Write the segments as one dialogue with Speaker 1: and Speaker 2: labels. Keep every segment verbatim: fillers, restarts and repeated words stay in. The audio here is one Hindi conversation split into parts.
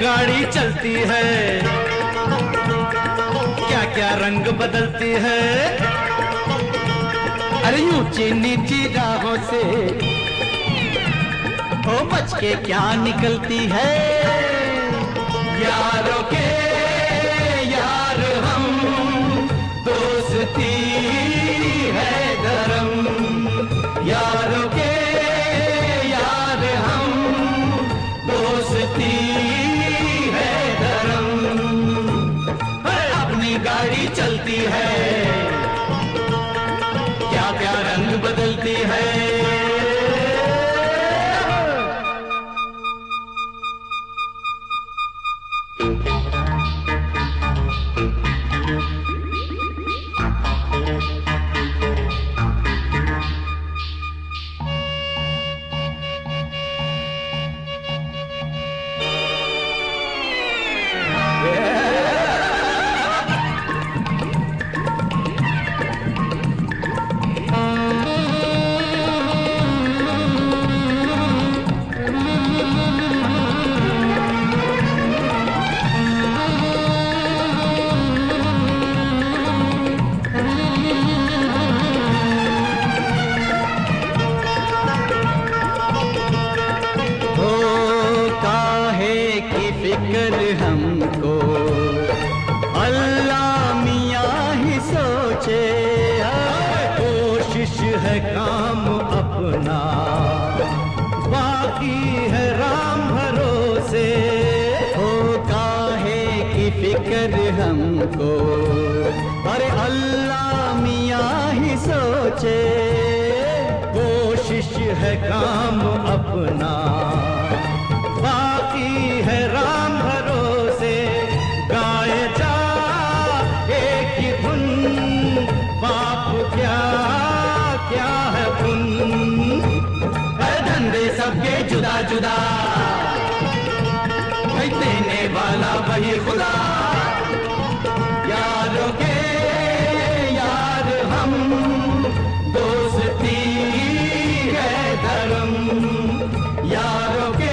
Speaker 1: गाड़ी चलती है, क्या क्या रंग बदलती है। अरे ऊंची नीची राहों से ओ बच के क्या निकलती है। यारों के यार हम, दोस्ती है धर्म। यारों के यार हम, दोस्ती है धर्म। अपनी गाड़ी चलती है, क्या क्या रंग बदलती है। फिक्र हमको अल्लाह मियाँ ही सोचे, कोशिश है काम अपना, बाकी है राम भरोसे। हो काहे की फिक्र हमको, अरे अल्लाह मियाँ ही सोचे, कोशिश है काम अपना, बाकी है राम भरोसे। गाए जा एक ही धुन, बाप क्या क्या है पुन। है धंधे सबके जुदा जुदा, देने वाला वही खुदा। यारों के यार हम, दोस्ती है धर्म। यारों के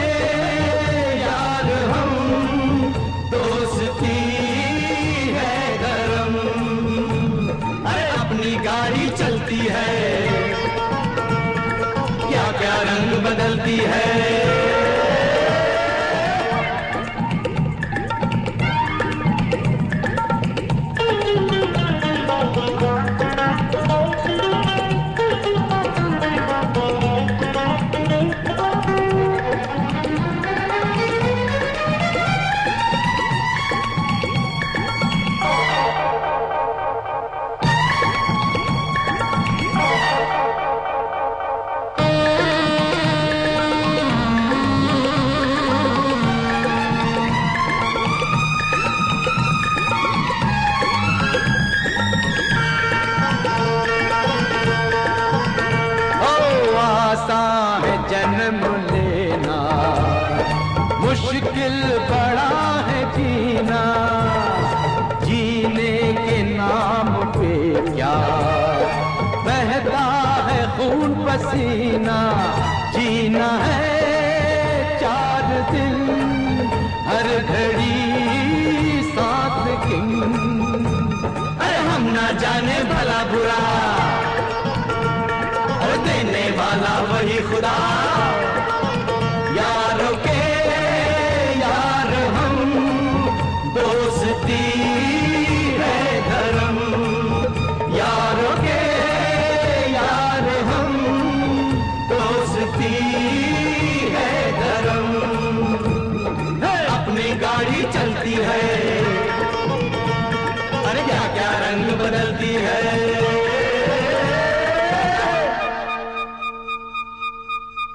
Speaker 1: गाड़ी चलती है, क्या क्या रंग बदलती है। आसान है जन्म लेना, मुश्किल बड़ा है जीना। जीने के नाम पे क्या बहता है खून पसीना। जीना है चार दिन, हर घड़ी साथ किन। अरे हम ना जाने भला बुरा, देने वाला वही खुदा। यारों के यार हम, दोस्ती है धर्म। यारों के यार हम, दोस्ती है धर्म। अपनी गाड़ी चलती है, अरे क्या क्या रंग बदलती है।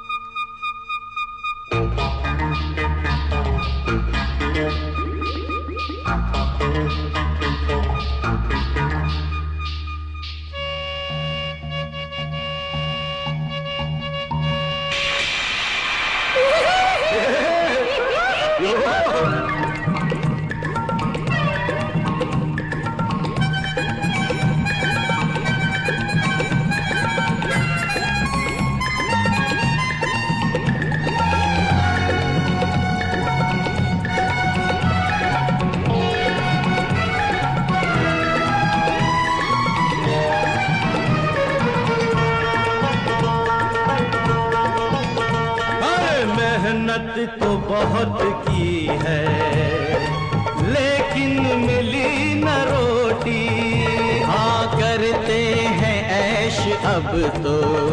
Speaker 1: मेहनत तो बहुत की है लेकिन मिली न रोटी। हाँ करते हैं ऐश अब तो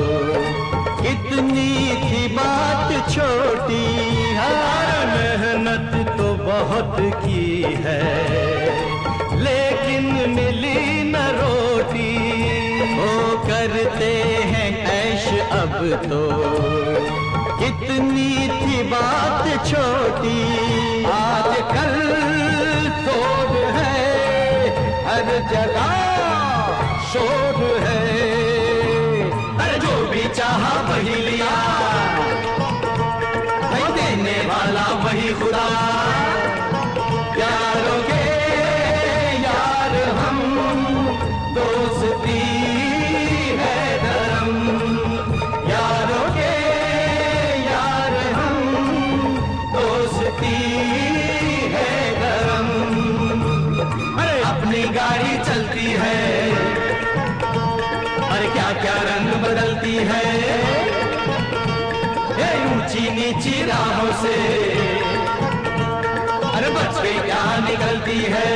Speaker 1: इतनी थी बात छोटी। हाँ मेहनत तो बहुत की है लेकिन मिली न रोटी। ओ करते हैं ऐश अब तो कितनी थी बात छोटी। आजकल शोर है हर जगह शोर है। अरे जो भी चाहा वही लिया वही देने वाला वही खुदा। यारों के यार हम दोस्ती है धर्म। यारों के यार हम दोस्ती है धर्म। अरे अपनी गाड़ी चलती है अरे क्या क्या रंग बदलती है। ये ऊंची नीची राहों से अरे बच के क्या निकलती है।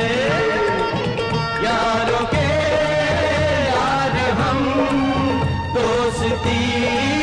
Speaker 1: यारों के यार हम दोस्ती